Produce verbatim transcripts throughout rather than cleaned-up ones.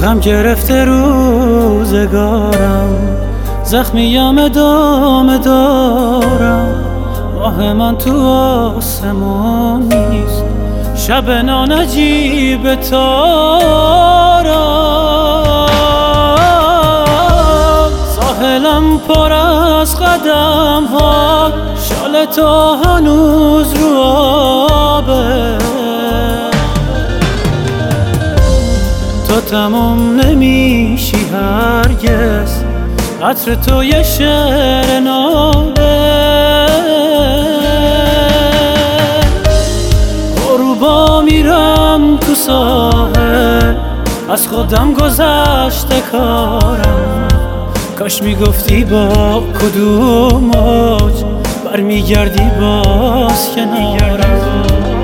غم گرفته روزگارم، زخمیم ادامه دارم. ماه من تو آسمون نیست، شب نانجیب تارم. ساحلم پر از قدم ها، شال تو هنوز رو آبه. تو تمام نمیشی هرگز، عطر تو یه شعر نابه. غروبا میرم تو ساحل، از خودم گذشته کارم. کاش میگفتی با کدوم موج برمیگردی باز کنارم.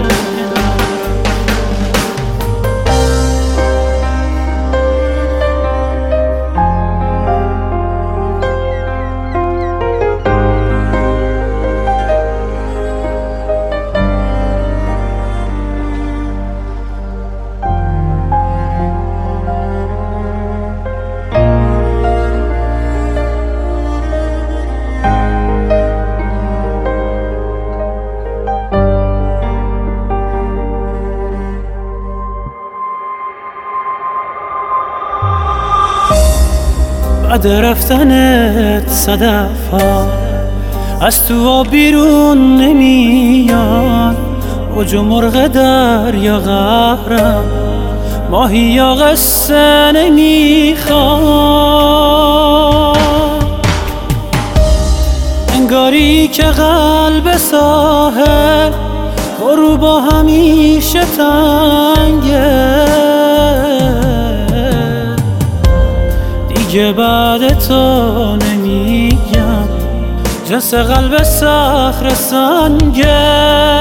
بعد رفتنت صدف ها از تو آب بیرون نمیان. اوج و مرغ دریا قهرم، ماهی یا قصه نمیخوان. انگاری که قلب ساحل غروبا همیشه تنگه. دیگه بعد تو نمیگم، جنس قلب صخره سنگه.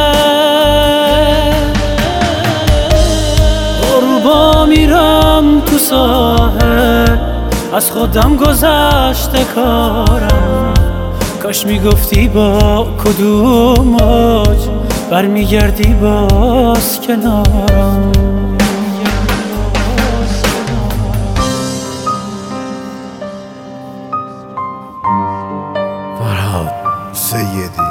غروبا میرم تو ساحل، از خودم گذشته کارم. کاش میگفتی با کدوم موج برمیگردی باز کنارم. فرهاد سیدی